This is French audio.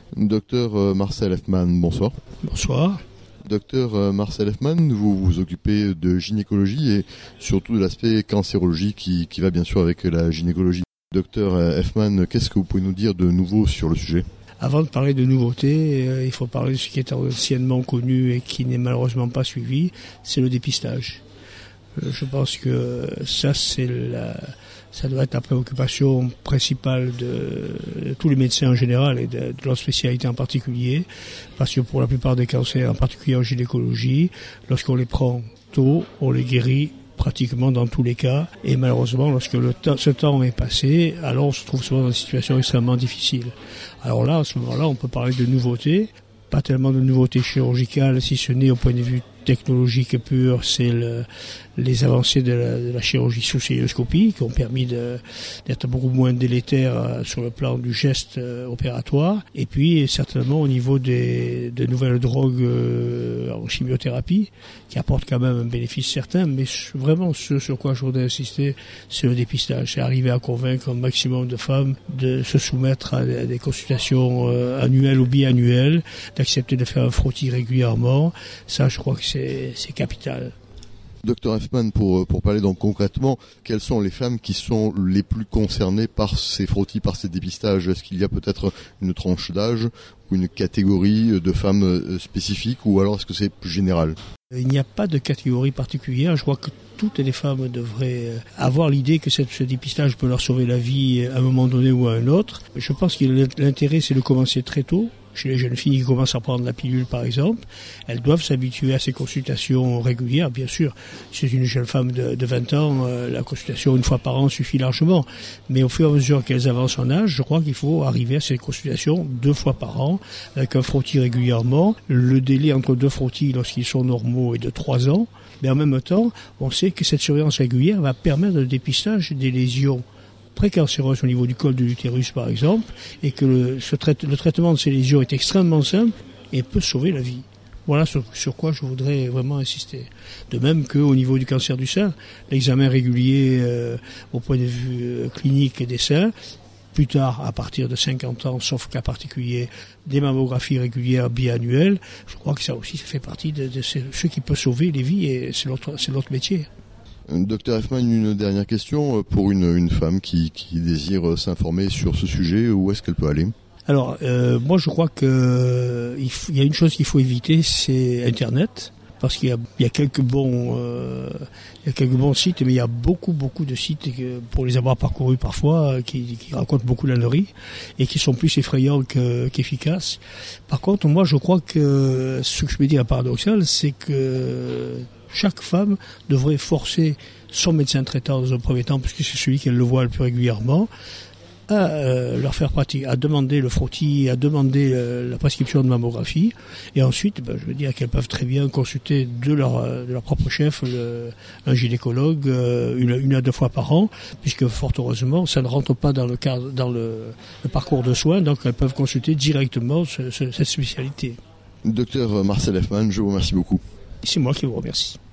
Docteur Marcel Effman, bonsoir. Bonsoir. Docteur Marcel Effman, vous vous occupez de gynécologie et surtout de l'aspect cancérologie qui va bien sûr avec la gynécologie. Docteur Effman, qu'est-ce que vous pouvez nous dire de nouveau sur le sujet ? Avant de parler de nouveautés, il faut parler de ce qui est anciennement connu et qui n'est malheureusement pas suivi, c'est le dépistage. Je pense que ça doit être la préoccupation principale de tous les médecins en général et de leur spécialité en particulier, parce que pour la plupart des cancers, en particulier en gynécologie, lorsqu'on les prend tôt, on les guérit pratiquement dans tous les cas, et malheureusement, lorsque ce temps est passé, alors on se trouve souvent dans une situation extrêmement difficile. Alors là, à ce moment-là, on peut parler de nouveautés, pas tellement de nouveautés chirurgicales, si ce n'est au point de vue technologique pur, c'est les avancées de la chirurgie sous cœlioscopie qui ont permis d'être beaucoup moins délétères sur le plan du geste opératoire. Et puis certainement au niveau de nouvelles drogues en chimiothérapie qui apportent quand même un bénéfice certain. Mais vraiment ce sur quoi je voudrais insister, c'est le dépistage. C'est arriver à convaincre un maximum de femmes de se soumettre à des consultations annuelles ou biannuelles, d'accepter de faire un frottis régulièrement. Ça, je crois que c'est capital. Docteur Effman, pour parler donc concrètement, quelles sont les femmes qui sont les plus concernées par ces frottis, par ces dépistages ? Est-ce qu'il y a peut-être une tranche d'âge ou une catégorie de femmes spécifiques ou alors est-ce que c'est plus général ? Il n'y a pas de catégorie particulière. Je crois que toutes les femmes devraient avoir l'idée que ce dépistage peut leur sauver la vie à un moment donné ou à un autre. Je pense que l'intérêt, c'est de commencer très tôt. Chez les jeunes filles qui commencent à prendre la pilule, par exemple, elles doivent s'habituer à ces consultations régulières. Bien sûr, si c'est une jeune femme de 20 ans, la consultation une fois par an suffit largement. Mais au fur et à mesure qu'elles avancent en âge, je crois qu'il faut arriver à ces consultations 2 fois par an, avec un frottis régulièrement. Le délai entre 2 frottis, lorsqu'ils sont normaux, est de 3 ans. Mais en même temps, on sait que cette surveillance régulière va permettre le dépistage des lésions précancéreuses au niveau du col de l'utérus par exemple, et que le traitement de ces lésions est extrêmement simple et peut sauver la vie. Voilà sur quoi je voudrais vraiment insister. De même qu'au niveau du cancer du sein, l'examen régulier au point de vue clinique des seins, plus tard à partir de 50 ans, sauf cas particulier, des mammographies régulières biannuelles, je crois que ça aussi ça fait partie de ce qui peut sauver les vies et c'est l'autre métier. Docteur Effman, une dernière question pour une femme qui désire s'informer sur ce sujet, où est-ce qu'elle peut aller ? Alors, moi je crois que il y a une chose qu'il faut éviter, c'est Internet, parce qu'il y a quelques bons sites, mais il y a beaucoup de sites pour les avoir parcourus parfois qui racontent beaucoup d'âneries et qui sont plus effrayants qu'efficaces. Par contre, moi je crois que ce que je peux dire paradoxal, c'est que chaque femme devrait forcer son médecin traitant dans un premier temps, puisque c'est celui qu'elle le voit le plus régulièrement, à leur faire pratiquer, à demander le frottis, à demander la prescription de mammographie, et ensuite, je veux dire qu'elles peuvent très bien consulter de leur propre chef un gynécologue une à 2 fois par an, puisque fort heureusement, ça ne rentre pas dans le parcours de soins, donc elles peuvent consulter directement cette spécialité. Docteur Marcel Effman, je vous remercie beaucoup. C'est moi qui vous remercie.